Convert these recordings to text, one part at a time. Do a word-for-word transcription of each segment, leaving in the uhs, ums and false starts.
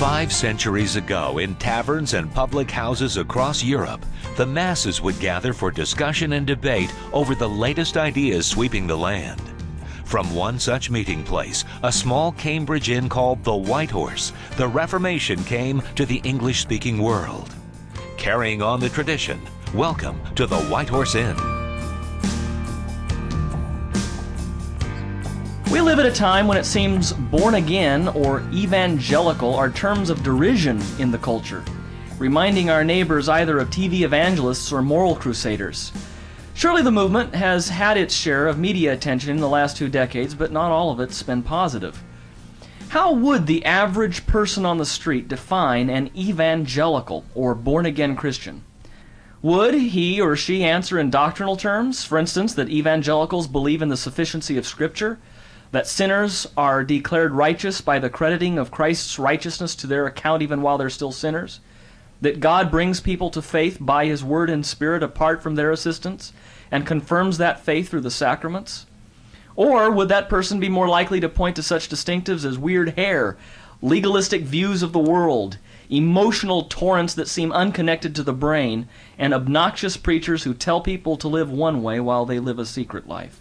Five centuries ago, in taverns and public houses across Europe, the masses would gather for discussion and debate over the latest ideas sweeping the land. From one such meeting place, a small Cambridge inn called the White Horse, the Reformation came to the English-speaking world. Carrying on the tradition, welcome to the White Horse Inn. We live at a time when it seems born again or evangelical are terms of derision in the culture, reminding our neighbors either of T V evangelists or moral crusaders. Surely the movement has had its share of media attention in the last two decades, but not all of it's been positive. How would the average person on the street define an evangelical or born-again Christian? Would he or she answer in doctrinal terms, for instance, that evangelicals believe in the sufficiency of Scripture, that sinners are declared righteous by the crediting of Christ's righteousness to their account even while they're still sinners, that God brings people to faith by His Word and Spirit apart from their assistance, and confirms that faith through the sacraments? Or would that person be more likely to point to such distinctives as weird hair, legalistic views of the world, emotional torrents that seem unconnected to the brain, and obnoxious preachers who tell people to live one way while they live a secret life?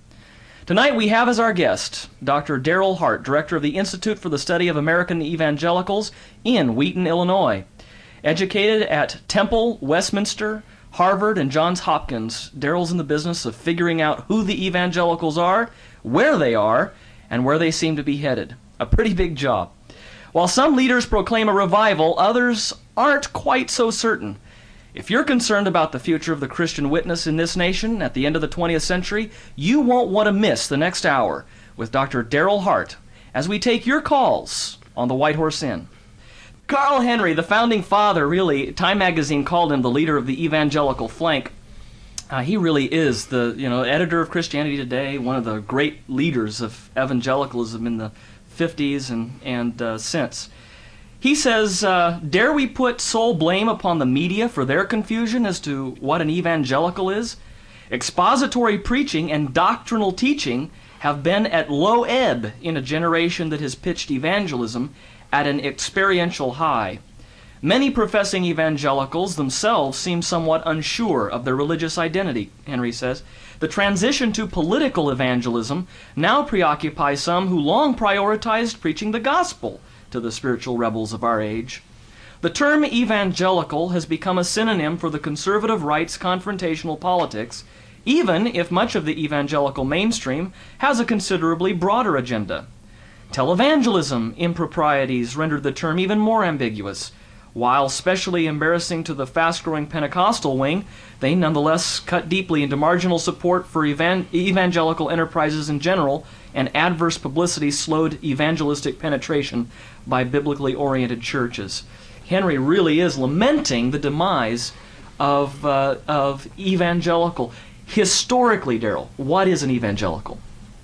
Tonight we have as our guest Doctor Darrell Hart, Director of the Institute for the Study of American Evangelicals in Wheaton, Illinois. Educated at Temple, Westminster, Harvard, and Johns Hopkins, Darrell's in the business of figuring out who the evangelicals are, where they are, and where they seem to be headed. A pretty big job. While some leaders proclaim a revival, others aren't quite so certain. If you're concerned about the future of the Christian witness in this nation at the end of the twentieth century, you won't want to miss the next hour with Doctor Darrell Hart as we take your calls on the White Horse Inn. Carl Henry, the founding father, really, Time magazine called him the leader of the evangelical flank. Uh, he really is the you know editor of Christianity Today, one of the great leaders of evangelicalism in the fifties and, and uh, since. He says, uh, dare we put sole blame upon the media for their confusion as to what an evangelical is? Expository preaching and doctrinal teaching have been at low ebb in a generation that has pitched evangelism at an experiential high. Many professing evangelicals themselves seem somewhat unsure of their religious identity, Henry says. The transition to political evangelism now preoccupies some who long prioritized preaching the gospel to the spiritual rebels of our age. The term evangelical has become a synonym for the conservative right's confrontational politics, even if much of the evangelical mainstream has a considerably broader agenda. Televangelism improprieties rendered the term even more ambiguous. While specially embarrassing to the fast-growing Pentecostal wing, they nonetheless cut deeply into marginal support for evan- evangelical enterprises in general, and adverse publicity slowed evangelistic penetration by biblically oriented churches. Henry really is lamenting the demise of, uh, of evangelical. Historically, Darrell, what is an evangelical?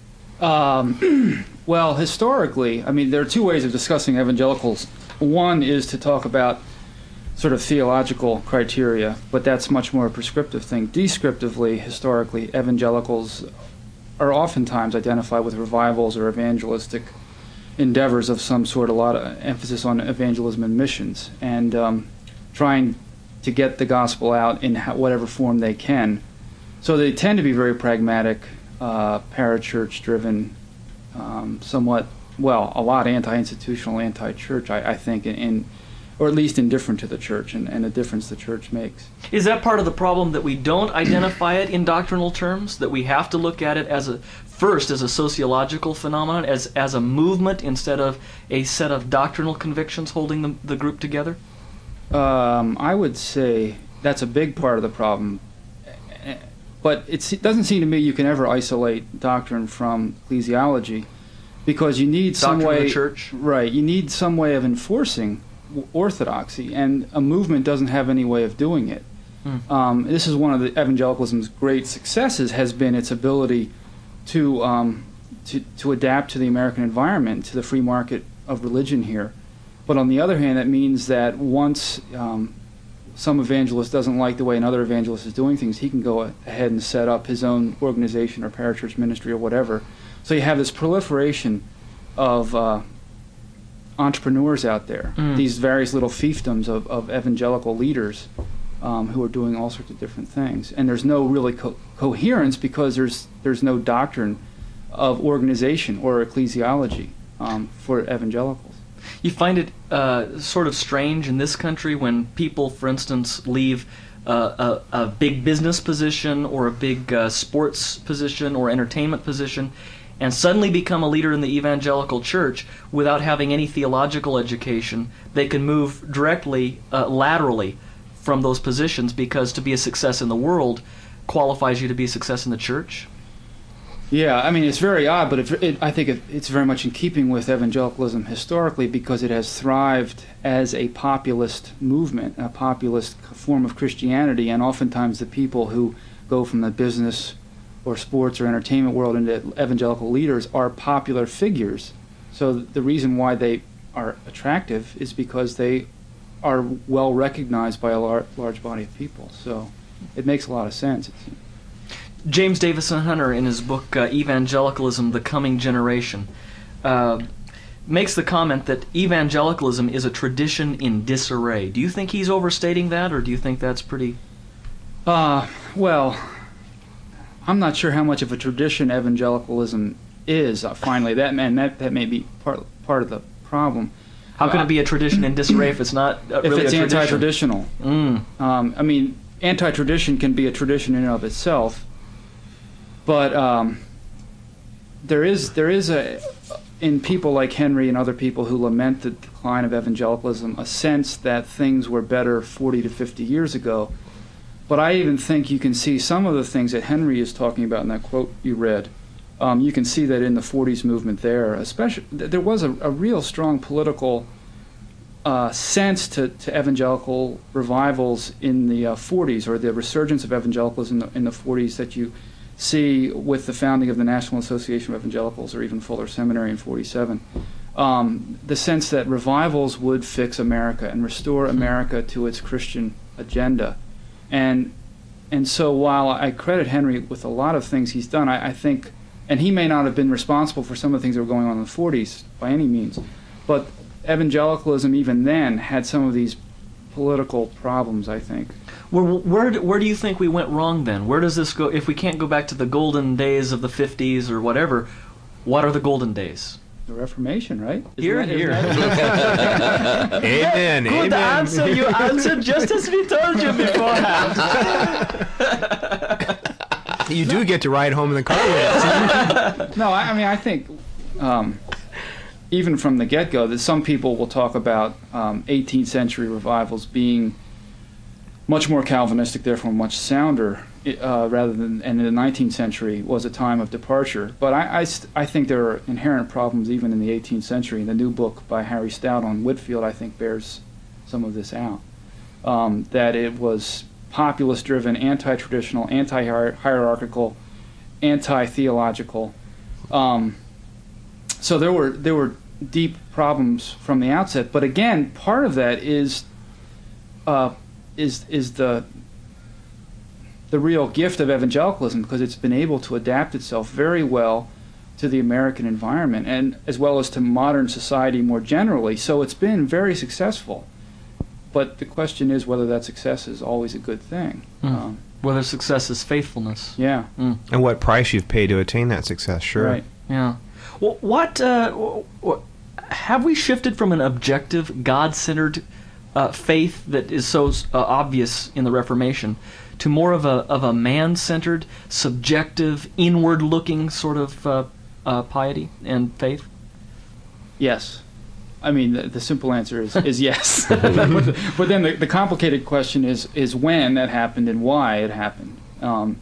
Um, well, historically, I mean, there are two ways of discussing evangelicals. One is to talk about sort of theological criteria, but that's much more a prescriptive thing. Descriptively, historically, evangelicals are oftentimes identified with revivals or evangelistic endeavors of some sort, a lot of emphasis on evangelism and missions, and um, trying to get the gospel out in whatever form they can. So they tend to be very pragmatic, uh, parachurch-driven, um, somewhat, well, a lot anti-institutional, anti-church, I, I think, in, in or at least indifferent to the church and, and the difference the church makes. Is that part of the problem, that we don't identify it in doctrinal terms, that we have to look at it as a first as a sociological phenomenon, as as a movement instead of a set of doctrinal convictions holding the, the group together? Um, I would say that's a big part of the problem. But it's, it doesn't seem to me you can ever isolate doctrine from ecclesiology, because you need some Doctrine way, of the church. Right, you need some way of enforcing orthodoxy, and a movement doesn't have any way of doing it. Hmm. Um, this is one of the evangelicalism's great successes, has been its ability to, um, to to adapt to the American environment, to the free market of religion here. But on the other hand, that means that once um, some evangelist doesn't like the way another evangelist is doing things, he can go ahead and set up his own organization or parachurch ministry or whatever. So you have this proliferation of uh, entrepreneurs out there, Mm. these various little fiefdoms of, of evangelical leaders um, who are doing all sorts of different things. And there's no really co- coherence because there's there's no doctrine of organization or ecclesiology um, for evangelicals. You find it uh, sort of strange in this country when people, for instance, leave uh, a, a big business position or a big uh, sports position or entertainment position and suddenly become a leader in the evangelical church without having any theological education. They can move directly, uh, laterally from those positions because to be a success in the world qualifies you to be a success in the church. Yeah, I mean, it's very odd, but it, it, I think it, it's very much in keeping with evangelicalism historically because it has thrived as a populist movement, a populist form of Christianity, and oftentimes the people who go from the business or sports or entertainment world into evangelical leaders are popular figures. So the reason why they are attractive is because they are well recognized by a lar- large body of people. So it makes a lot of sense. It's, James Davison Hunter, in his book uh, Evangelicalism, The Coming Generation, uh, makes the comment that evangelicalism is a tradition in disarray. Do you think he's overstating that, or do you think that's pretty... Uh, well, I'm not sure how much of a tradition evangelicalism is, uh, finally. That, and that, that may be part, part of the problem. How can uh, it be a tradition in disarray if it's not uh, if really it's a tradition? anti-traditional? Mm. Um, I mean, anti-tradition can be a tradition in and of itself, but um, there is there is a in people like Henry and other people who lament the decline of evangelicalism a sense that things were better forty to fifty years ago. But I even think you can see some of the things that Henry is talking about in that quote you read. Um, you can see that in the forties movement there, especially th- there was a, a real strong political uh, sense to, to evangelical revivals in the uh, forties, or the resurgence of evangelicalism in the, in the forties that you see with the founding of the National Association of Evangelicals, or even Fuller Seminary in forty-seven. Um, the sense that revivals would fix America and restore America to its Christian agenda. And and so while I credit Henry with a lot of things he's done, I, I think, and he may not have been responsible for some of the things that were going on in the forties by any means, but evangelicalism even then had some of these political problems, I think. Where, where, where do you think we went wrong then? Where does this go? If we can't go back to the golden days of the fifties or whatever, what are the golden days? The Reformation, right? Isn't Here, that- here. isn't that- Amen. Good amen. answer. You answered just as we told you beforehand. You do get to ride home in the car with us. No, I, I mean, I think um, even from the get-go that some people will talk about um, eighteenth century revivals being much more Calvinistic, therefore much sounder, uh, rather than, and the nineteenth century was a time of departure. But I, I, st- I think there are inherent problems even in the eighteenth century. The new book by Harry Stout on Whitefield, I think, bears some of this out. Um, that it was populist-driven, anti-traditional, anti-hierarchical, anti-theological. Um, so there were there were deep problems from the outset. But again, part of that is uh, is is the the real gift of evangelicalism, because it's been able to adapt itself very well to the American environment, and as well as to modern society more generally. So it's been very successful. But the question is whether that success is always a good thing. Mm. Um, Whether success is faithfulness. yeah. Mm. And what price you've paid to attain that success, sure. Right. Yeah. Well, what, uh, what have we shifted from an objective, God-centered uh, faith that is so uh, obvious in the Reformation to more of a of a man-centered, subjective, inward-looking sort of uh, uh, piety and faith? Yes. I mean, the, the simple answer is, is yes. but, the, but then the, the complicated question is is when that happened and why it happened. Um,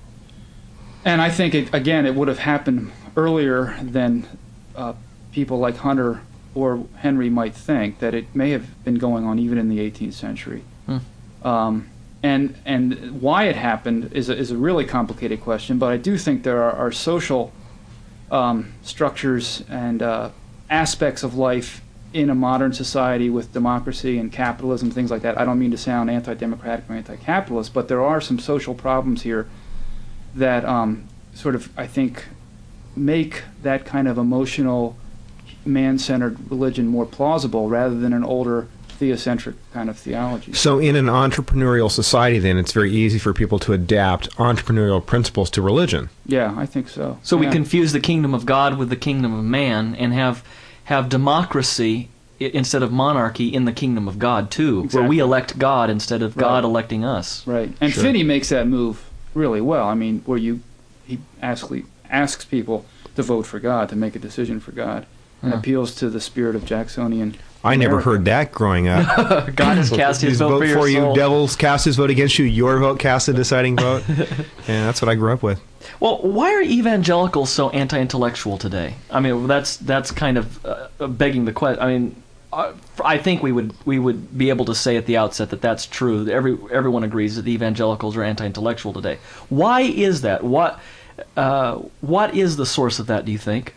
and I think, it, again, it would have happened earlier than uh, people like Hunter or Henry might think, that it may have been going on even in the eighteenth century. Hmm. Um, and and why it happened is a, is a really complicated question, but I do think there are, are social um, structures and uh, aspects of life in a modern society with democracy and capitalism, things like that. I don't mean to sound anti-democratic or anti-capitalist, but there are some social problems here that um, sort of, I think, make that kind of emotional man-centered religion more plausible rather than an older theocentric kind of theology. So in an entrepreneurial society, then, it's very easy for people to adapt entrepreneurial principles to religion. Yeah, I think so. So yeah. we confuse the kingdom of God with the kingdom of man and have have democracy i- instead of monarchy in the kingdom of God, too, where Exactly. we elect God instead of God Right. electing us. Right. And Sure. Finney makes that move really well. I mean, where you he actually asks people to vote for God, to make a decision for God, and Huh. appeals to the spirit of Jacksonian. I never America. heard that growing up. God has cast his His vote for your for soul. you, devils cast his vote against you, your vote cast the deciding vote. And that's what I grew up with. Well, why are evangelicals so anti-intellectual today? I mean, that's that's kind of uh, begging the question. I mean, uh, I think we would we would be able to say at the outset that that's true. Every everyone agrees that the evangelicals are anti-intellectual today. Why is that? What uh, what is the source of that? Do you think?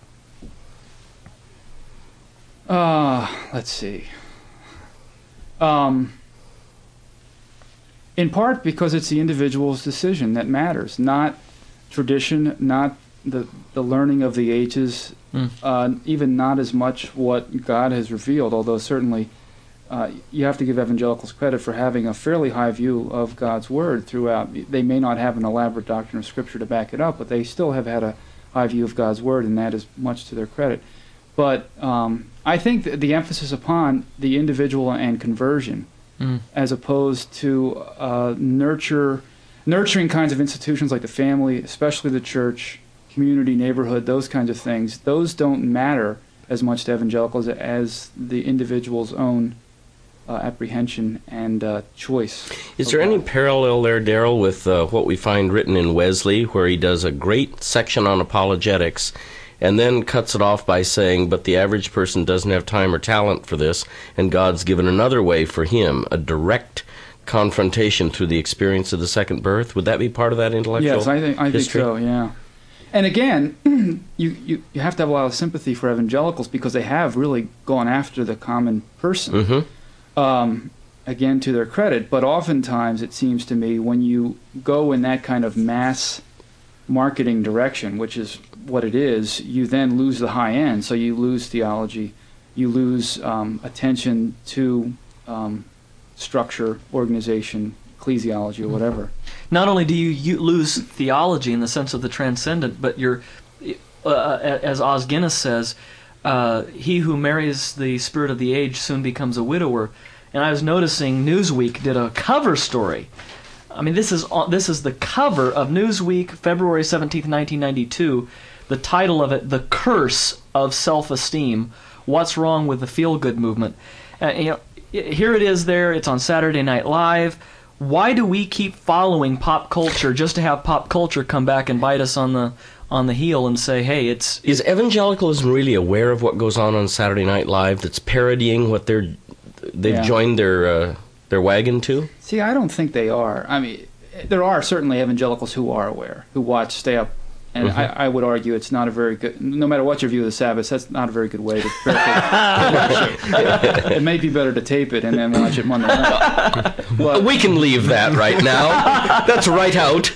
Uh, let's see. Um, in part because it's the individual's decision that matters, not tradition, not the the learning of the ages, Mm. uh, even not as much what God has revealed, although certainly uh, you have to give evangelicals credit for having a fairly high view of God's Word throughout. They may not have an elaborate doctrine of Scripture to back it up, but they still have had a high view of God's Word, and that is much to their credit. But um, I think that the emphasis upon the individual and conversion, Mm. as opposed to uh, nurture, nurturing kinds of institutions like the family, especially the church, community, neighborhood, those kinds of things, those don't matter as much to evangelicals as the individual's own uh, apprehension and uh, choice. Is of there any God. parallel there, Darrell, with uh, what we find written in Wesley, where he does a great section on apologetics and then cuts it off by saying, but the average person doesn't have time or talent for this, and God's given another way for him, a direct confrontation through the experience of the second birth? Would that be part of that intellectual Yes, I think I think history? so. Yeah, and again, you, you you have to have a lot of sympathy for evangelicals because they have really gone after the common person. Mm-hmm. Um, again, to their credit, but oftentimes it seems to me when you go in that kind of mass marketing direction, which is what it is, you then lose the high end. So you lose theology, you lose um, attention to um, structure, organization, ecclesiology, or whatever. Not only do you, you lose theology in the sense of the transcendent, but you're, uh, as Os Guinness says, uh, he who marries the spirit of the age soon becomes a widower. And I was noticing Newsweek did a cover story. I mean, this is on- this is the cover of Newsweek, February seventeenth, nineteen ninety-two. The title of it, "The Curse of Self-Esteem: What's Wrong with the Feel-Good Movement." Uh, you know, here it is. There, it's on Saturday Night Live. Why do we keep following pop culture just to have pop culture come back and bite us on the on the heel and say, "Hey, it's Is evangelicalism really aware of what goes on on Saturday Night Live that's parodying what they're they've Yeah. joined their uh, their wagon to? See, I don't think they are. I mean, there are certainly evangelicals who are aware, who watch Stay Up, and Mhm. I, I would argue it's not a very good, no matter what your view of the Sabbath, that's not a very good way to watch it. It may be better to tape it and then watch it Monday night. But, We can leave that right now. That's right out.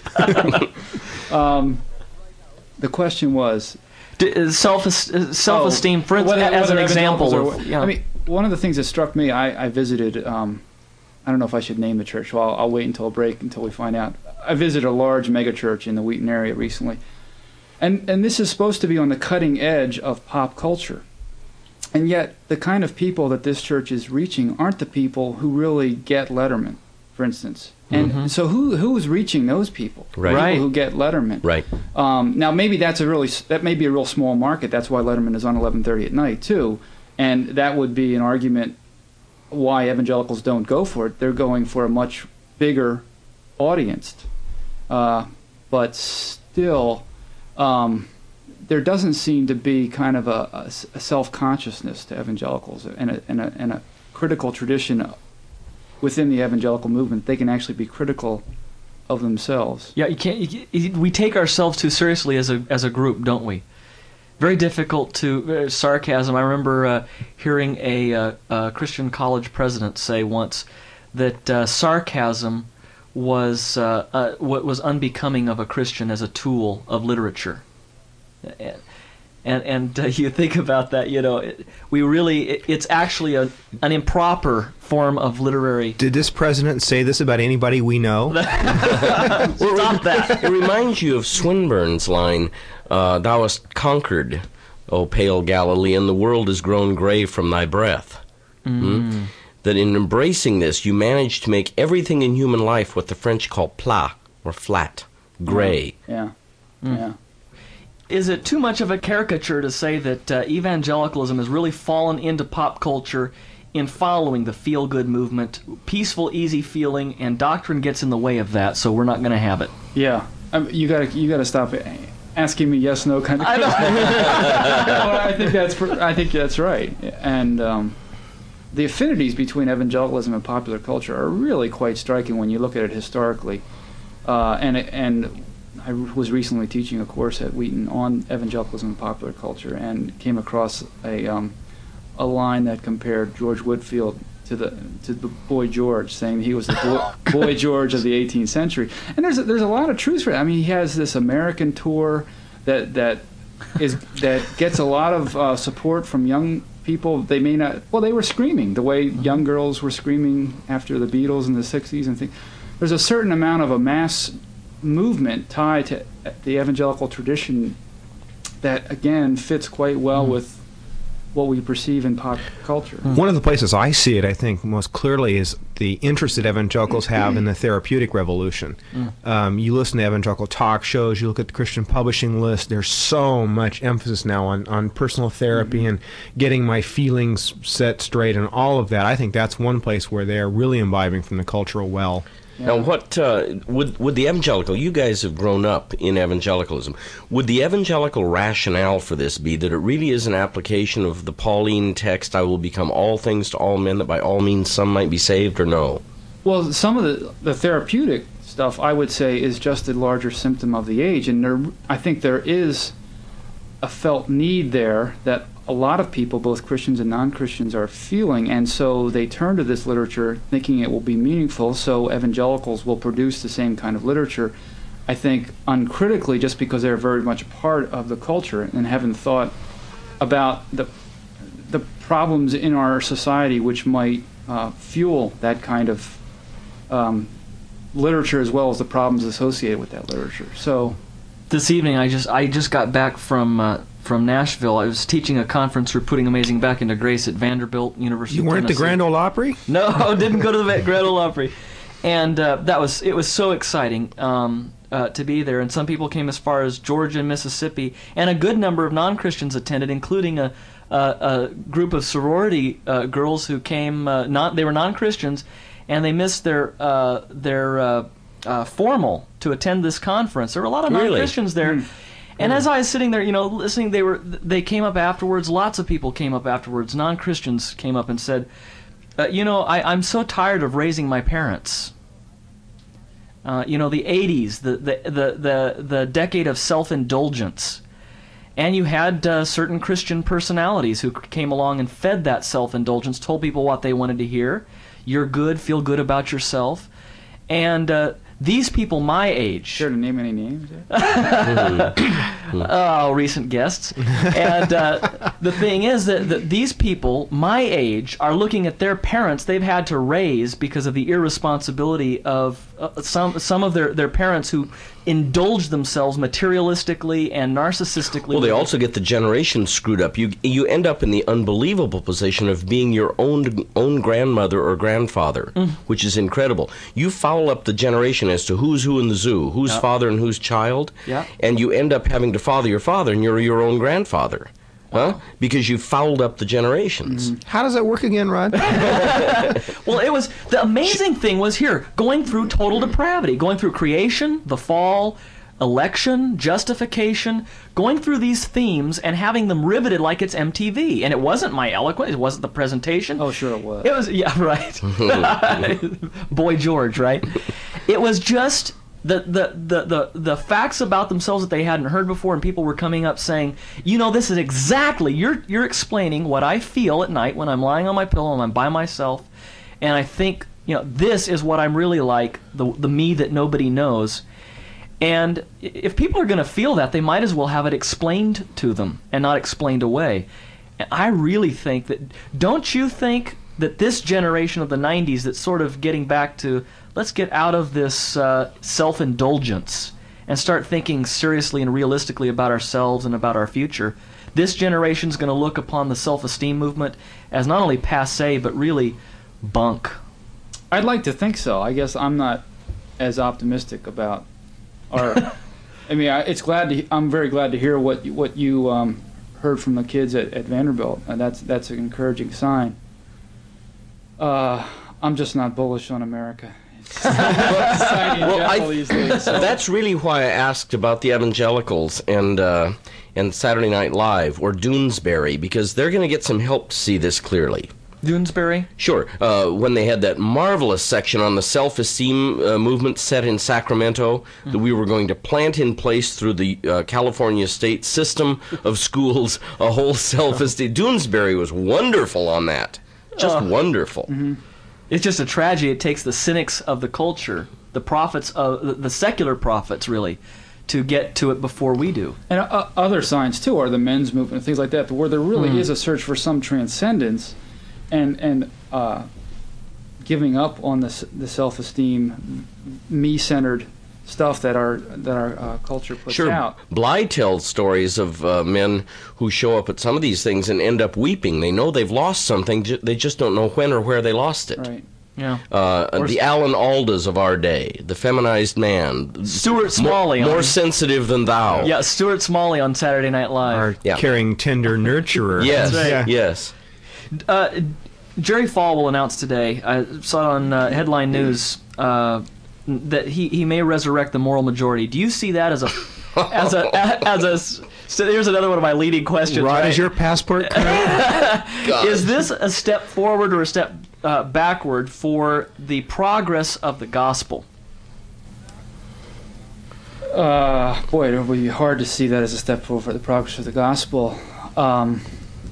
um, the question was, d- uh, self self esteem." oh, For instance, whether- as an whether example evangelicals of, are- yeah. I mean, one of the things that struck me, I, I visited, um, I don't know if I should name the church, well, I'll, I'll wait until a break until we find out. I visited a large megachurch in the Wheaton area recently. And, and this is supposed to be on the cutting edge of pop culture. And yet, the kind of people that this church is reaching aren't the people who really get Letterman, for instance. And Mhm. so who who is reaching those people? Right. Right. People who get Letterman. Right. Um, now, maybe that's a really that may be a real small market. That's why Letterman is on eleven thirty at night too, and that would be an argument why evangelicals don't go for it. They're going for a much bigger audience, uh, but still, um, there doesn't seem to be kind of a, a, a self-consciousness to evangelicals and a, and a and a critical tradition within the evangelical movement. They can actually be critical of themselves. Yeah, you can't. You, you, we take ourselves too seriously as a as a group, don't we? Very difficult to uh, sarcasm. I remember uh, hearing a, uh, a Christian college president say once that uh, sarcasm was uh, uh, what was unbecoming of a Christian as a tool of literature. And and uh, you think about that, you know, it, we really, it, it's actually a, an improper form of literary. Did this president say this about anybody we know? Stop that. It reminds you of Swinburne's line, uh, "Thou hast conquered, O pale Galilean, the world is grown gray from thy breath." Mm. Hmm? That in embracing this, you manage to make everything in human life what the French call plat, or flat, gray. Yeah. Mm. Yeah. Is it too much of a caricature to say that uh, evangelicalism has really fallen into pop culture in following the feel-good movement? Peaceful, easy feeling, and doctrine gets in the way of that, so we're not going to have it. Yeah. Um, you gotta you gotta stop asking me yes no kind of I questions. Well, I think that's pr- I think that's right. And um, the affinities between evangelicalism and popular culture are really quite striking when you look at it historically. Uh, and and I was recently teaching a course at Wheaton on evangelicalism and popular culture, and came across a um, a line that compared George Whitefield to the to the Boy George, saying he was the boy, boy George of the eighteenth century. And there's a, there's a lot of truth for it. I mean, he has this American tour that that is that gets a lot of uh, support from young people. They may not. Well, they were screaming the way young girls were screaming after the Beatles in the sixties and things. There's a certain amount of a mass movement tied to the evangelical tradition that, again, fits quite well mm. with what we perceive in pop culture. One of the places I see it, I think, most clearly is the interest that evangelicals have in the therapeutic revolution. Mm. Um, you listen to evangelical talk shows, you look at the Christian publishing list, there's so much emphasis now on, on personal therapy mm-hmm. and getting my feelings set straight and all of that. I think that's one place where they're really imbibing from the cultural well. Yeah. Now, what uh, would would the evangelical? You guys have grown up in evangelicalism. Would the evangelical rationale for this be that it really is an application of the Pauline text, "I will become all things to all men, that by all means some might be saved," or no? Well, some of the the therapeutic stuff, I would say, is just a larger symptom of the age, and there, I think there is a felt need there that a lot of people, both Christians and non-Christians, are feeling, and so they turn to this literature thinking it will be meaningful, so evangelicals will produce the same kind of literature, I think, uncritically, just because they're very much a part of the culture and haven't thought about the the problems in our society which might uh, fuel that kind of um, literature, as well as the problems associated with that literature. So this evening, I just I just got back from uh, from Nashville. I was teaching a conference for Putting Amazing Back into Grace at Vanderbilt University. You weren't at the Grand Ole Opry? No, didn't go to the Grand Ole Opry, and uh, that was it was so exciting um, uh, to be there. And some people came as far as Georgia and Mississippi, and a good number of non-Christians attended, including a a, a group of sorority uh, girls who came. Uh, not they were non-Christians, and they missed their uh, their uh, uh, formal to attend this conference. There were a lot of Really? non-Christians there. Mm. And as I was sitting there, you know, listening, they were they came up afterwards. Lots of people came up afterwards. Non-Christians came up and said, uh, "You know, I, I'm so tired of raising my parents. Uh, you know, the eighties, the the the the, the decade of self-indulgence, and you had uh, certain Christian personalities who came along and fed that self-indulgence, told people what they wanted to hear. You're good, feel good about yourself, and." Uh, These people my age... Sure to name any names? Oh, recent guests. And uh, the thing is that, that these people my age are looking at their parents they've had to raise because of the irresponsibility of uh, some some of their, their parents who indulge themselves materialistically and narcissistically. Well, they also get the generation screwed up. You you end up in the unbelievable position of being your own own grandmother or grandfather, mm. which is incredible. You foul up the generation as to who's who in the zoo, who's yep. father and who's child, yep. and you end up having to father your father, and you're your own grandfather. Huh? Because you fouled up the generations. Mm-hmm. How does that work again, Rod? Well, it was the amazing thing was here going through total depravity, going through creation, the fall, election, justification, going through these themes and having them riveted like it's M T V. And it wasn't my eloquence, it wasn't the presentation. Oh, sure it was. It was, yeah, right. Boy George, right? It was just the, the, the, the, the facts about themselves that they hadn't heard before, and people were coming up saying, you know, this is exactly, you're, you're explaining what I feel at night when I'm lying on my pillow and I'm by myself, and I think, you know, this is what I'm really like, the, the me that nobody knows. And if people are going to feel that, they might as well have it explained to them and not explained away. And I really think that, don't you think that this generation of the nineties that's sort of getting back to, let's get out of this uh, self-indulgence and start thinking seriously and realistically about ourselves and about our future, this generation's going to look upon the self-esteem movement as not only passé, but really bunk. I'd like to think so. I guess I'm not as optimistic about our. I mean, I, it's glad to. I'm very glad to hear what you- what you um, heard from the kids at, at Vanderbilt, and that's that's an encouraging sign. Uh, I'm just not bullish on America. Well, I, these days, so. that's really why I asked about the evangelicals and uh, and Saturday Night Live or Doonesbury, because they're going to get some help to see this clearly. Doonesbury? Sure. Uh, when they had that marvelous section on the self-esteem uh, movement set in Sacramento mm-hmm. that we were going to plant in place through the uh, California state system of schools, a whole self-esteem. Doonesbury was wonderful on that. Just uh, wonderful. Mm-hmm. It's just a tragedy. It takes the cynics of the culture, the prophets, of the secular prophets, really, to get to it before we do. And uh, other signs, too, are the men's movement and things like that, where there really mm-hmm. is a search for some transcendence and and uh, giving up on the, the self-esteem, me-centered stuff that our that our uh, culture puts sure. out. Bly tells stories of uh, men who show up at some of these things and end up weeping. They know they've lost something, ju- they just don't know when or where they lost it. Right. Yeah. Uh, the Alan Aldas of our day, the feminized man. Stuart Smalley. More, more on, sensitive than thou. Yeah, Stuart Smalley on Saturday Night Live. Our yeah. caring, tender nurturer. Yes, right. yeah. yes. Uh, Jerry Falwell announced today, I saw it on uh, Headline News, uh, that he, he may resurrect the moral majority. Do you see that as a as a as a so here's another one of my leading questions. Rod, right? is your passport correct? Is this a step forward or a step uh, backward for the progress of the gospel? Uh, boy, it would be hard to see that as a step forward for the progress of the gospel. Um,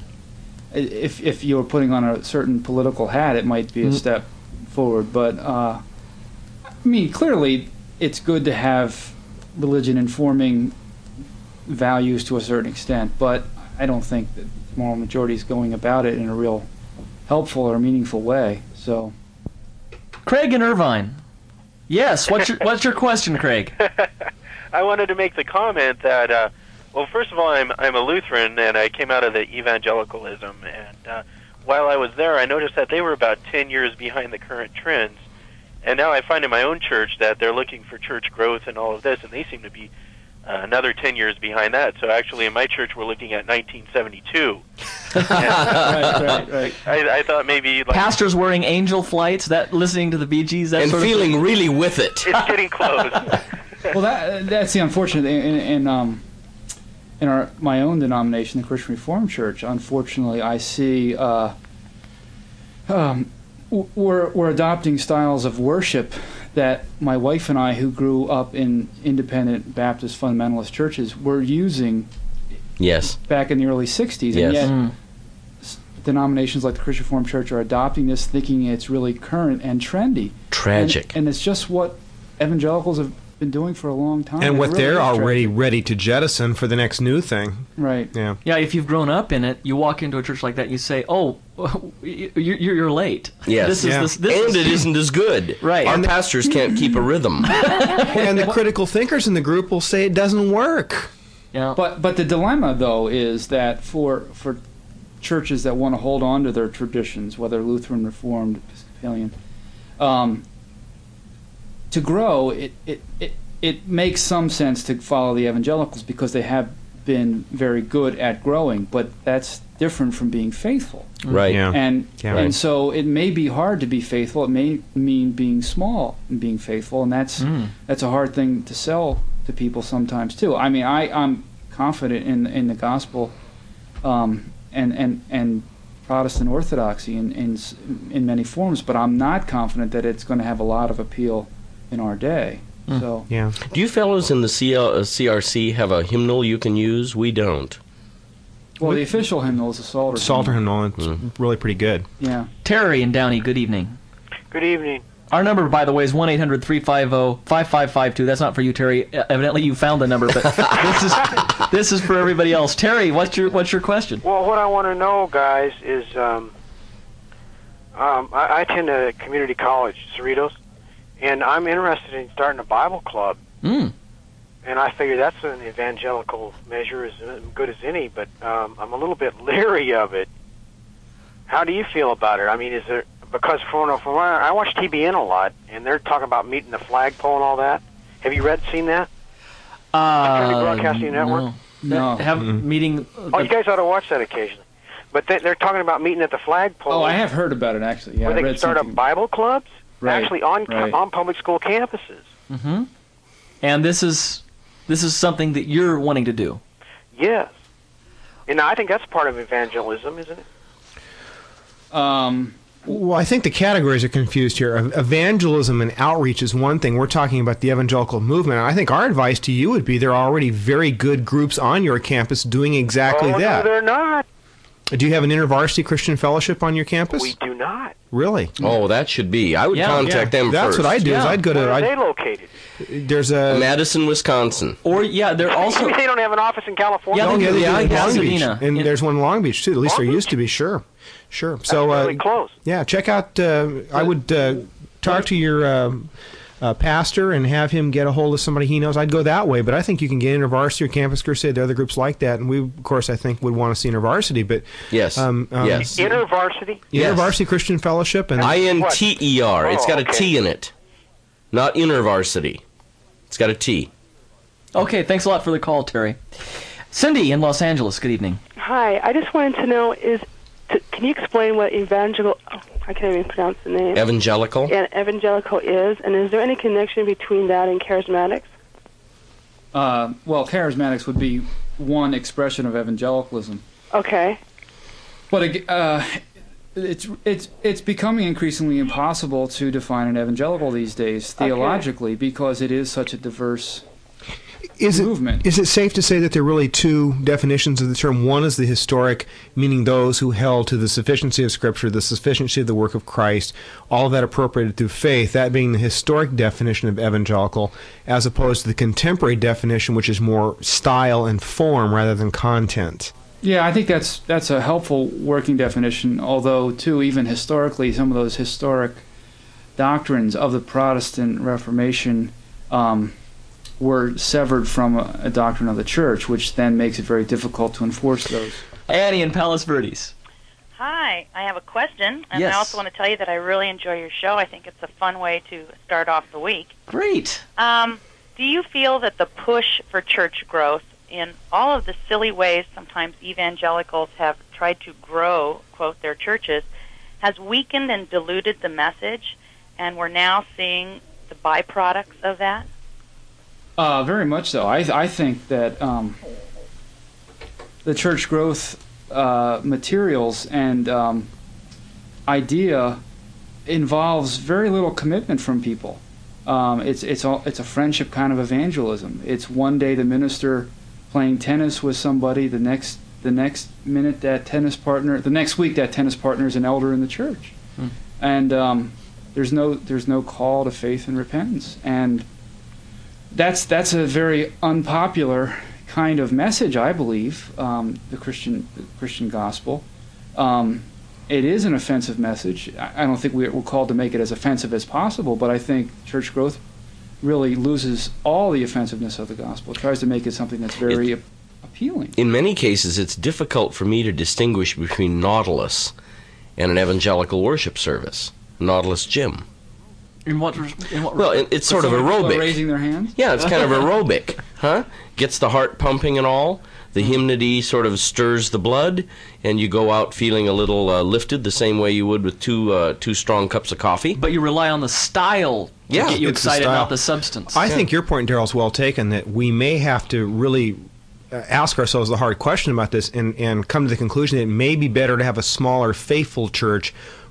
if if you were putting on a certain political hat, it might be a mm-hmm. step forward. But uh, I mean, clearly, it's good to have religion informing values to a certain extent. But I don't think that the moral majority is going about it in a real helpful or meaningful way. So, Craig in Irvine. Yes. What's your what's your question, Craig? I wanted to make the comment that, uh, well, first of all, I'm I'm a Lutheran, and I came out of the evangelicalism, and uh, while I was there, I noticed that they were about ten years behind the current trends, and now I find in my own church that they're looking for church growth and all of this, and they seem to be uh, another ten years behind that. So actually, in my church, we're looking at nineteen seventy-two. and, uh, right, right, right. I, I thought maybe like, pastors wearing angel flights, that listening to the Bee Gees, that and sort feeling of really with it. It's getting close. Well, that that's the unfortunate thing. In, in um in our my own denomination, the Christian Reformed Church, unfortunately, I see uh, um we're we're adopting styles of worship that my wife and I, who grew up in independent Baptist fundamentalist churches, were using. Yes. Back in the early sixties, yes. and yet Mm. s- denominations like the Christian Reformed Church are adopting this, thinking it's really current and trendy. Tragic. And, and it's just what evangelicals have been doing for a long time. And It what really they're is already trendy. ready to jettison for the next new thing. Right. Yeah. Yeah, if you've grown up in it, you walk into a church like that, you say, "Oh, you're you're late." Yes. This is Yeah. this, this and is, it isn't as good. Right. Our And the- pastors can't keep a rhythm. And the critical thinkers in the group will say it doesn't work. Yeah. But but the dilemma though is that for for churches that want to hold on to their traditions, whether Lutheran, Reformed, Episcopalian, um, to grow, it, it it it makes some sense to follow the evangelicals because they have been very good at growing, but that's different from being faithful. Right. Yeah. And Yeah. and Right. so it may be hard to be faithful. It may mean being small and being faithful, and that's Mm. that's a hard thing to sell to people sometimes too. I mean, I I'm confident in in the gospel, um, and and and Protestant orthodoxy in in s- in many forms, but I'm not confident that it's going to have a lot of appeal in our day. Mm. So Yeah. Do you fellows in the C L, uh, C R C have a hymnal you can use? We don't. well, the official hymnal is the Psalter. Psalter hymnal. hymnal, it's Mm. really pretty good. Yeah. Terry in Downey, good evening. Good evening. Our number, by the way, is one eight hundred three five zero five five five two. That's not for you, Terry. Evidently, you found the number, but this is this is for everybody else. Terry, what's your what's your question? Well, what I want to know, guys, is um, um, I, I attend a community college, Cerritos, and I'm interested in starting a Bible club. Mm. And I figure that's an evangelical measure, as good as any, but um, I'm a little bit leery of it. How do you feel about it? I mean, is there... Because from, from I watch T B N a lot, and they're talking about meeting the flagpole and all that. Have you read, seen that? Uh, Trinity Broadcasting Network? No. Have Mm-hmm. meeting... Oh, you guys ought to watch that occasionally. But they, they're talking about meeting at the flagpole. Oh, I have heard about it, actually. Yeah, where they I read can start something. up Bible clubs, Right, actually on right. on public school campuses. Mm-hmm. And this is this is something that you're wanting to do. Yes. And I think that's part of evangelism, isn't it? Um... Well, I think the categories are confused here. Ev- Evangelism and outreach is one thing. We're talking about the evangelical movement. I think our advice to you would be there are already very good groups on your campus doing exactly oh, that. No, they're not. Do you have an InterVarsity Christian Fellowship on your campus? We do not. Really? Oh, that should be. I would Yeah, contact Yeah, them That's first. what I'd do. Is Yeah. I'd go to. Where are I'd, they located? there's a. Madison, Wisconsin. Or, yeah, they're also... they don't have an office in California? Yeah, Oh, they yeah, do. they Yeah, do in yeah, Long Beach, Pasadena. and In- there's one in Long Beach too. At least Long there Beach? used to be. Sure, sure. So, That's uh, really close. yeah, check out. Uh, I would uh, talk to your uh, uh, pastor and have him get a hold of somebody he knows. I'd go that way, but I think you can get InterVarsity or Campus Crusade. There are other groups like that, and we, of course, I think would want to see InterVarsity. But Yes. um, um, yes. InterVarsity? Yes. InterVarsity Christian Fellowship, and I N T E R. It's Oh, got a okay. T in it. Not InterVarsity. It's got a T. Okay, thanks a lot for the call, Terry. Cindy in Los Angeles, good evening. Hi, I just wanted to know, is t- can you explain what evangelical, oh, I can't even pronounce the name, Evangelical. and evangelical is, and is there any connection between that and charismatics? Uh, well, charismatics would be one expression of evangelicalism. Okay. But ag- uh, it's it's it's becoming increasingly impossible to define an evangelical these days theologically because it is such a diverse is it movement. is it safe to say that there are really two definitions of the term? One is the historic, meaning those who held to the sufficiency of Scripture, the sufficiency of the work of Christ, all of that appropriated through faith, that being the historic definition of evangelical, as opposed to the contemporary definition, which is more style and form rather than content. Yeah, I think that's that's a helpful working definition, although, too, even historically, some of those historic doctrines of the Protestant Reformation um, were severed from a, a doctrine of the Church, which then makes it very difficult to enforce those. Annie in Palos Verdes. Hi, I have a question, and Yes. I also want to tell you that I really enjoy your show. I think it's a fun way to start off the week. Great. Um, do you feel that the push for church growth in all of the silly ways sometimes evangelicals have tried to grow, quote, their churches, has weakened and diluted the message, and we're now seeing the byproducts of that? Uh, very much so. I, I think that um, the church growth uh, materials and um, idea involves very little commitment from people. Um, it's it's all, it's a friendship kind of evangelism. It's one day the minister playing tennis with somebody, the next the next minute that tennis partner, the next week that tennis partner is an elder in the church, Hmm. and um, there's no there's no call to faith and repentance, and that's that's a very unpopular kind of message, I believe. Um, the Christian the Christian gospel. Um, It is an offensive message. I I don't think we're called to make it as offensive as possible, but I think church growth really loses all the offensiveness of the gospel. It tries to make it something that's very It- a- appealing. In many cases, it's difficult for me to distinguish between Nautilus and an evangelical worship service. Nautilus Gym. In what? In what? Well, it, it's sort of Some people are aerobic. raising their hands. Yeah, it's kind of aerobic, huh? Gets the heart pumping and all. The hymnody sort of stirs the blood, and you go out feeling a little uh, lifted, the same way you would with two uh, two strong cups of coffee. But you rely on the style to Yeah, get you it's the excited, style. not the substance. I think your point, Daryl's well taken, that we may have to really uh, ask ourselves the hard question about this and, and come to the conclusion that it may be better to have a smaller, faithful church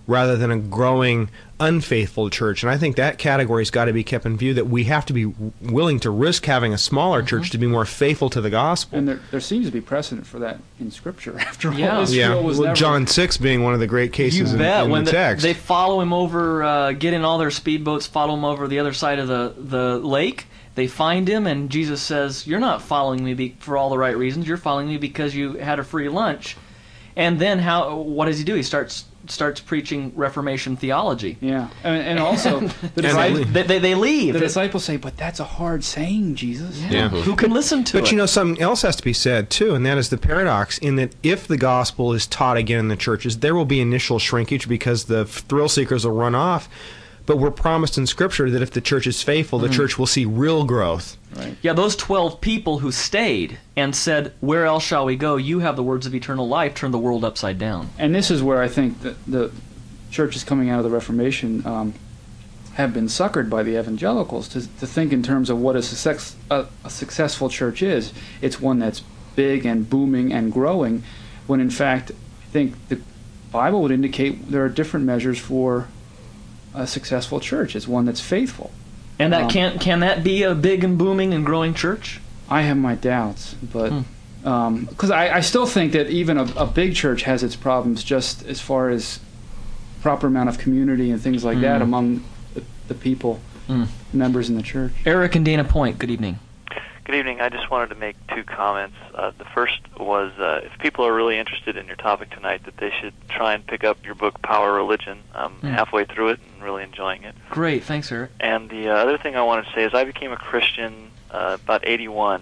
rather than a growing unfaithful church. And I think that category's got to be kept in view, that we have to be willing to risk having a smaller mm-hmm. church to be more faithful to the gospel. And there, there seems to be precedent for that in Scripture. After all, yeah. Israel yeah. was well, never... John six being one of the great cases you in, bet. in when the text. They follow him over, uh, get in all their speedboats, follow him over the other side of the, the lake. They find him, and Jesus says, "You're not following me be- for all the right reasons. You're following me because you had a free lunch." And then how? What does he do? He starts starts preaching Reformation theology. Yeah, and, and also the disciples, they, they, they leave. The disciples say, "But that's a hard saying, Jesus." Yeah. Yeah. Who can listen to but it? But you know, something else has to be said too, and that is the paradox in that if the gospel is taught again in the churches, there will be initial shrinkage because the thrill seekers will run off. But we're promised in Scripture that if the church is faithful, the mm. church will see real growth. Right. Yeah, those twelve people who stayed and said, "Where else shall we go? You have the words of eternal life," turned the world upside down. And this is where I think that the churches coming out of the Reformation um, have been suckered by the evangelicals to, to think in terms of what a, success, a, a successful church is. It's one that's big and booming and growing, when in fact I think the Bible would indicate there are different measures for a successful church. It's one that's faithful. And that um, can can that be a big and booming and growing church? I have my doubts, but hmm. um, because I, I still think that even a, a big church has its problems, just as far as proper amount of community and things like mm. that among the, the people, mm. members in the church. Eric and Dana Point, good evening. Good evening. I just wanted to make two comments. Uh, the first was, uh, if people are really interested in your topic tonight, that they should try and pick up your book, Power Religion. I'm mm. halfway through it and really enjoying it. Great. Thanks, Eric. And the uh, other thing I wanted to say is I became a Christian uh, about eighty-one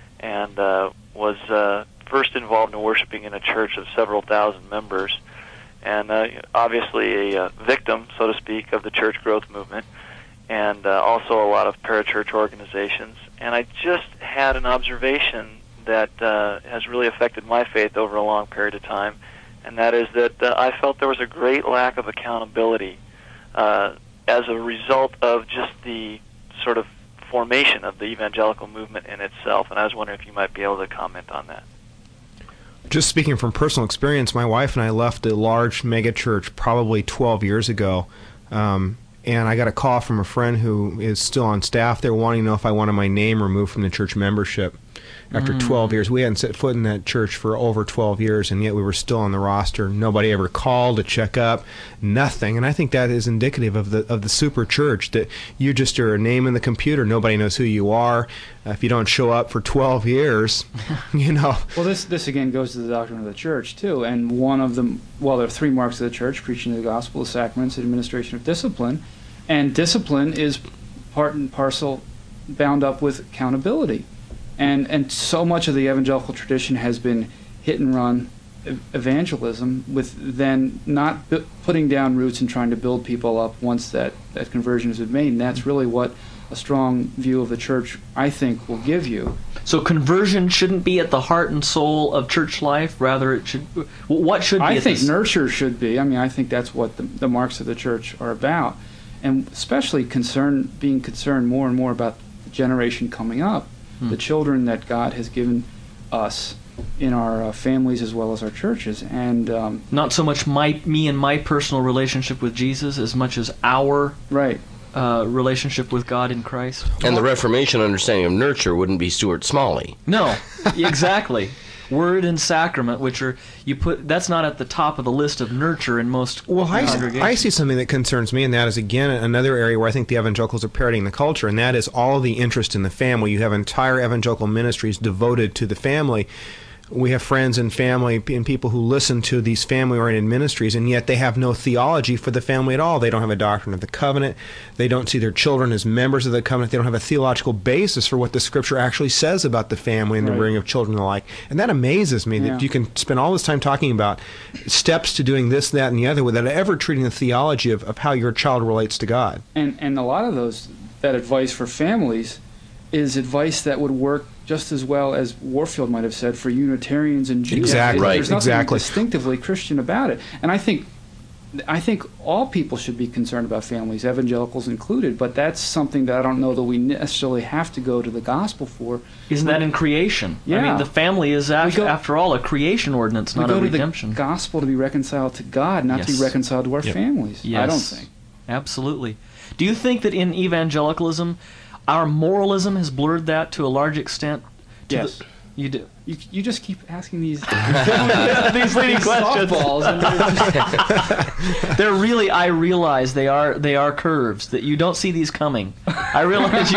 and uh, was uh, first involved in worshiping in a church of several thousand members, and uh, obviously a uh, victim, so to speak, of the church growth movement, and uh, also a lot of parachurch organizations. And I just had an observation that uh, has really affected my faith over a long period of time, and that is that uh, I felt there was a great lack of accountability uh, as a result of just the sort of formation of the evangelical movement in itself, and I was wondering if you might be able to comment on that. Just speaking from personal experience, my wife and I left a large megachurch probably twelve years ago. Um, And I got a call from a friend who is still on staff there wanting to know if I wanted my name removed from the church membership. After mm. twelve years, we hadn't set foot in that church for over twelve years, and yet we were still on the roster. Nobody ever called to check up, nothing. And I think that is indicative of the of the super church, that you just are a name in the computer. Nobody knows who you are. Uh, if you don't show up for twelve years, you know. Well, this this again goes to the doctrine of the church too. And one of them, well, there are three marks of the church: preaching the gospel, the sacraments, and administration of discipline. And discipline is part and parcel bound up with accountability. And and so much of the evangelical tradition has been hit and run evangelism, with then not b- putting down roots and trying to build people up once that, that conversion has been made. And that's really what a strong view of the church, I think, will give you. So conversion shouldn't be at the heart and soul of church life. Rather, it should. What should be? I at think this? nurture should be. I mean, I think that's what the, the marks of the church are about. And especially concern, being concerned more and more about the generation coming up, hmm. the children that God has given us in our uh, families as well as our churches. And um, not so much my me and my personal relationship with Jesus as much as our right uh, relationship with God in Christ. And the Reformation understanding of nurture wouldn't be Stuart Smalley. No, exactly. Word and sacrament, which are you put that's not at the top of the list of nurture in most well, I congregations. See, I see something that concerns me, and that is again another area where I think the evangelicals are parodying the culture, and that is all the interest in the family. You have entire evangelical ministries devoted to the family. We have friends and family and people who listen to these family-oriented ministries, and yet they have no theology for the family at all. They don't have a doctrine of the covenant. They don't see their children as members of the covenant. They don't have a theological basis for what the Scripture actually says about the family and the right. rearing of children alike. And that amazes me, yeah. that you can spend all this time talking about steps to doing this, that, and the other without ever treating the theology of, of how your child relates to God. And, and a lot of those that advice for families is advice that would work just as well as Warfield might have said for Unitarians and Jews. Exactly. There's Right. nothing exactly. distinctively Christian about it. And I think I think all people should be concerned about families, evangelicals included, but that's something that I don't know that we necessarily have to go to the gospel for. Isn't that in creation? Yeah. I mean, the family is, actually, go, after all, a creation ordinance, not a redemption. We go to the gospel to be reconciled to God, not yes. to be reconciled to our yep. families. Yes. I don't think. Absolutely. Do you think that in evangelicalism, our moralism has blurred that to a large extent? To Yes. The, you do. You, you just keep asking these these leading questions. Softballs, and they're, just they're really. I realize they are. They are curves that you don't see these coming. I realize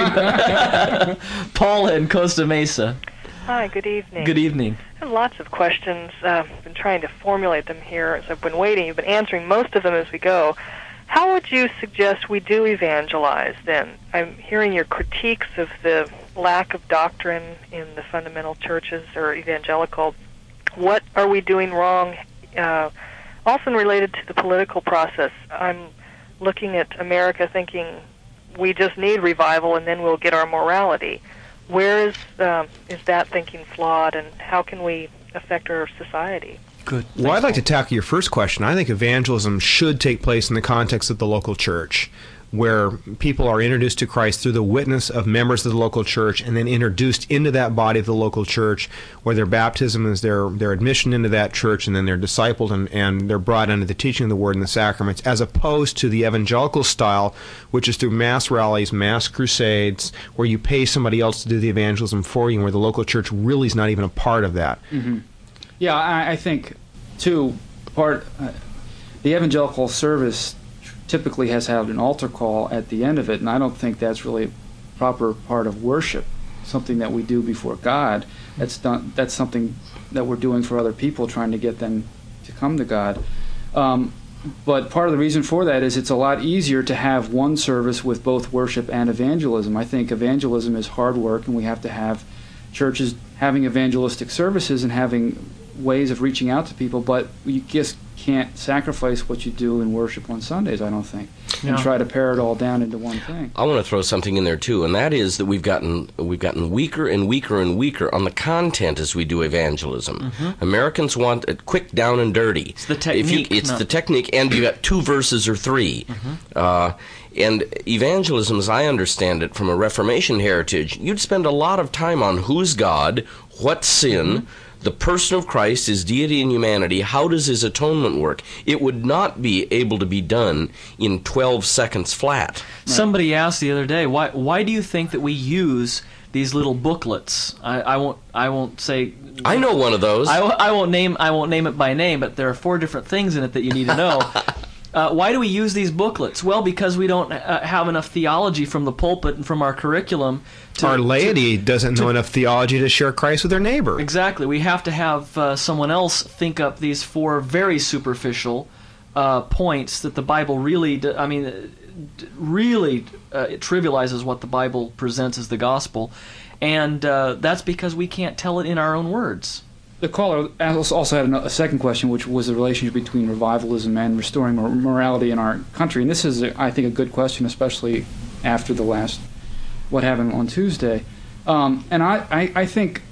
you. Paula in Costa Mesa. Hi. Good evening. Good evening. I have lots of questions. Uh, I've been trying to formulate them here as I've been waiting. You've been answering most of them as we go. How would you suggest we do evangelize then? I'm hearing your critiques of the lack of doctrine in the fundamental churches or evangelical. What are we doing wrong? Uh, often related to the political process. I'm looking at America thinking we just need revival and then we'll get our morality. Where is, uh, is that thinking flawed, and how can we affect our society? Good. Well, I'd like to tackle your first question. I think evangelism should take place in the context of the local church, where people are introduced to Christ through the witness of members of the local church and then introduced into that body of the local church, where their baptism is their, their admission into that church, and then they're discipled and, and they're brought under the teaching of the Word and the sacraments, as opposed to the evangelical style, which is through mass rallies, mass crusades, where you pay somebody else to do the evangelism for you, and where the local church really is not even a part of that. Mm-hmm. Yeah, I, I think, too, part uh, the evangelical service typically has had an altar call at the end of it, and I don't think that's really a proper part of worship, something that we do before God. That's not, that's something that we're doing for other people, trying to get them to come to God. Um, but part of the reason for that is it's a lot easier to have one service with both worship and evangelism. I think evangelism is hard work, and we have to have churches having evangelistic services and having ways of reaching out to people, but you just can't sacrifice what you do in worship on Sundays, I don't think, and No. try to pare it all down into one thing. I want to throw something in there too, and that is that we've gotten we've gotten weaker and weaker and weaker on the content as we do evangelism. Mm-hmm. Americans want it quick, down, and dirty. It's the If you, technique, it's not- the technique, and you got two verses or three. Mm-hmm. Uh, and evangelism, as I understand it, from a Reformation heritage, you'd spend a lot of time on who's God, what's sin. Mm-hmm. The person of Christ, his deity and humanity, how does his atonement work? It would not be able to be done in twelve seconds flat. Somebody asked the other day, why why do you think that we use these little booklets? I, I won't I won't say. I know one of those. I, won't- I won't name I won't name it by name, but there are four different things in it that you need to know. Uh, why do we use these booklets? Well, because we don't uh, have enough theology from the pulpit and from our curriculum. To, Our laity to, doesn't know to- enough theology to share Christ with their neighbor. Exactly. We have to have uh, someone else think up these four very superficial uh, points that the Bible really, d- I mean, uh, d- really uh, it trivializes what the Bible presents as the gospel. And uh, that's because we can't tell it in our own words. The caller also had a second question, which was the relationship between revivalism and restoring mor- morality in our country. And this is, I think, a good question, especially after the last, what happened on Tuesday. Um, and I, I, I think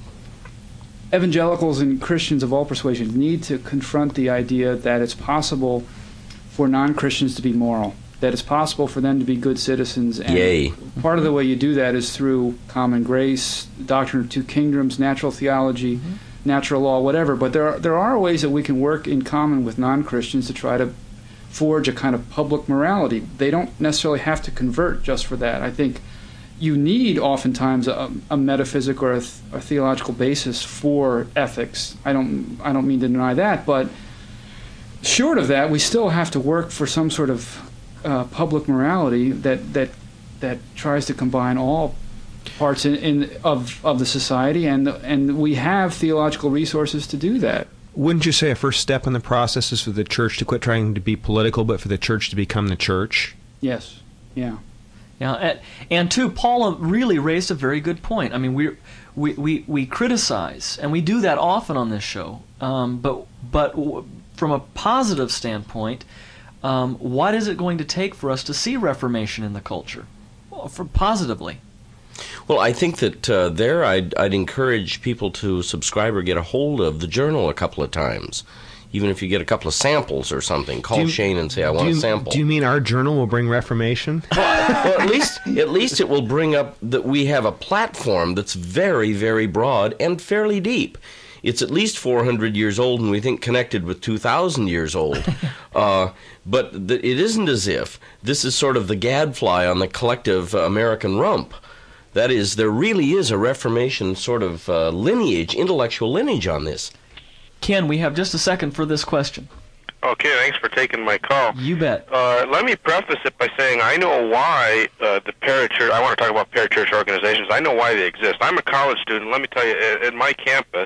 evangelicals and Christians of all persuasions need to confront the idea that it's possible for non-Christians to be moral, that it's possible for them to be good citizens. And Yay. part of the way you do that is through common grace, doctrine of two kingdoms, natural theology, mm-hmm. natural law, whatever. But there are, there are ways that we can work in common with non-Christians to try to forge a kind of public morality. They don't necessarily have to convert just for that. I think you need oftentimes a, a metaphysic or a, th- a theological basis for ethics. I don't I don't mean to deny that, but short of that, we still have to work for some sort of uh, public morality that that that tries to combine all parts in, in of of the society, and and we have theological resources to do that. Wouldn't you say a first step in the process is for the church to quit trying to be political, but for the church to become the church? Yes. Yeah. Yeah, and, and too, Paula really raised a very good point. I mean, we we we we criticize, and we do that often on this show. Um, but but w- from a positive standpoint, um, what is it going to take for us to see reformation in the culture, well, for positively? Well, I think that uh, there I'd, I'd encourage people to subscribe or get a hold of the Journal a couple of times. even if you get a couple of samples or something. Call Do you- Shane and say, I want do you, a sample. Do you mean our journal will bring Reformation? Well, at least at least it will bring up that we have a platform that's very, very broad and fairly deep. It's at least four hundred years old, and we think connected with two thousand years old. uh, but th- it isn't as if this is sort of the gadfly on the collective uh, American rump. That is, there really is a Reformation sort of uh, lineage, intellectual lineage on this. Ken, we have just a second for this question. Okay, thanks for taking my call. You bet. Uh, let me preface it by saying I know why uh, the parachurch, I want to talk about parachurch organizations, I know why they exist. I'm a college student. Let me tell you, at, at my campus,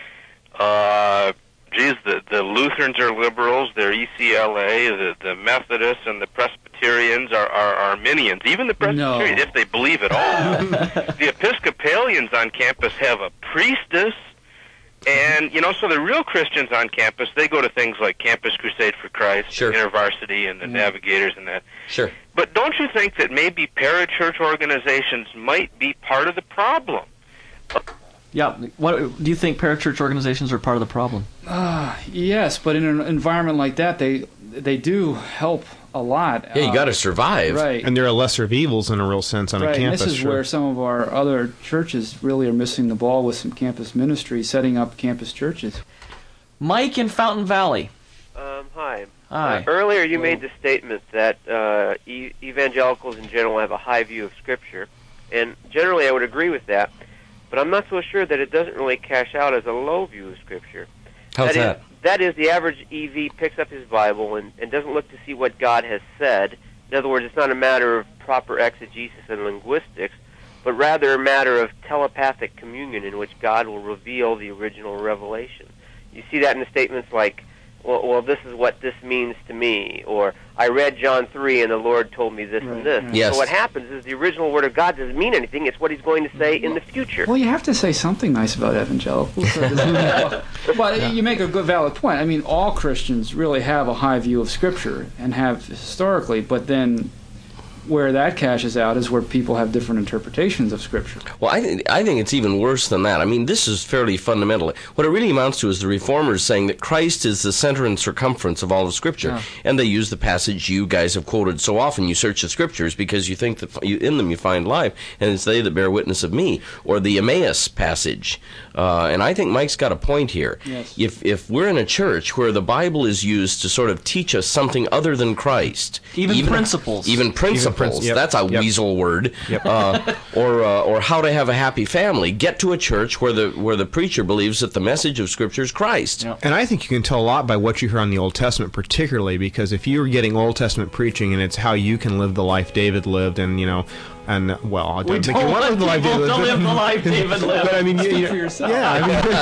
uh, geez, the, the Lutherans are liberals, they're E C L A, the, the Methodists and the Presbyterians are, are Arminians, even the Presbyterians, No. if they believe at all. The Episcopalians on campus have a priestess. And, you know, so the real Christians on campus, they go to things like Campus Crusade for Christ, Sure. InterVarsity, and the Mm. Navigators and that. Sure. But don't you think that maybe parachurch organizations might be part of the problem? Yeah. What do you think? Parachurch organizations are part of the problem? Uh, yes, but in an environment like that, they they do help a lot. Yeah, you Uh, got to survive. Right. And they're a lesser of evils in a real sense on right. a And campus. this is sure. where some of our other churches really are missing the ball with some campus ministry, setting up campus churches. Mike in Fountain Valley. Um, hi. Hi. Uh, earlier you made the statement that uh, e- evangelicals in general have a high view of Scripture, and generally I would agree with that, but I'm not so sure that it doesn't really cash out as a low view of Scripture. How's that? that? Is, that is, the average E V picks up his Bible and, and doesn't look to see what God has said. In other words, it's not a matter of proper exegesis and linguistics, but rather a matter of telepathic communion in which God will reveal the original revelation. You see that in the statements like, well, well, this is what this means to me, or I read John three and the Lord told me this Right, and this. yeah. Yes. So what happens is the original Word of God doesn't mean anything. It's what He's going to say in the future. Well, you have to say something nice about evangelicals. But you make a good, valid point. I mean, all Christians really have a high view of Scripture and have historically, but then where that cashes out is where people have different interpretations of Scripture. Well, I, th- I think it's even worse than that. I mean, this is fairly fundamental. What it really amounts to is the Reformers saying that Christ is the center and circumference of all of Scripture. Yeah. And they use the passage you guys have quoted so often. You search the Scriptures because you think that you, in them you find life, and it's they that bear witness of me. Or the Emmaus passage. Uh, and I think Mike's got a point here. Yes. If, if we're in a church where the Bible is used to sort of teach us something other than Christ. Even principles. Even principles. princ- yep, That's a yep. weasel word. Uh, or uh, or how to have a happy family. Get to a church where the where the preacher believes that the message of Scripture is Christ. Yeah. And I think you can tell a lot by what you hear on the Old Testament, particularly because if you're getting Old Testament preaching and it's how you can live the life David lived, and you know, and well, I don't We think don't you want to want live the life people David lived, to live the life David lived. But I mean, you, Speak you, for yourself. yeah,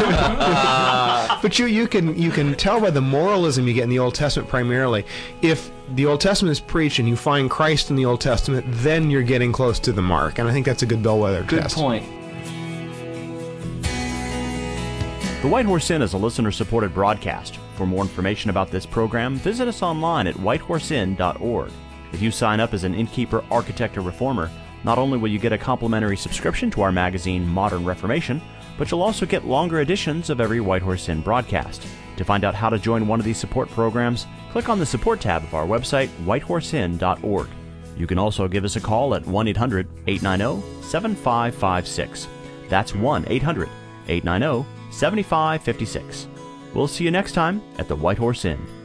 I mean, but you you can you can tell by the moralism you get in the Old Testament primarily. If the Old Testament is preached and you find Christ in the Old Testament, then you're getting close to the mark, and I think that's a good bellwether Good test. point. The White Horse Inn is a listener-supported broadcast. For more information about this program, visit us online at white horse inn dot org. If you sign up as an innkeeper, architect, or reformer, not only will you get a complimentary subscription to our magazine, Modern Reformation, but you'll also get longer editions of every White Horse Inn broadcast. To find out how to join one of these support programs, click on the support tab of our website, white horse inn dot org. You can also give us a call at one eight hundred eight nine zero seven five five six. That's one eight hundred eight nine zero seven five five six. We'll see you next time at the White Horse Inn.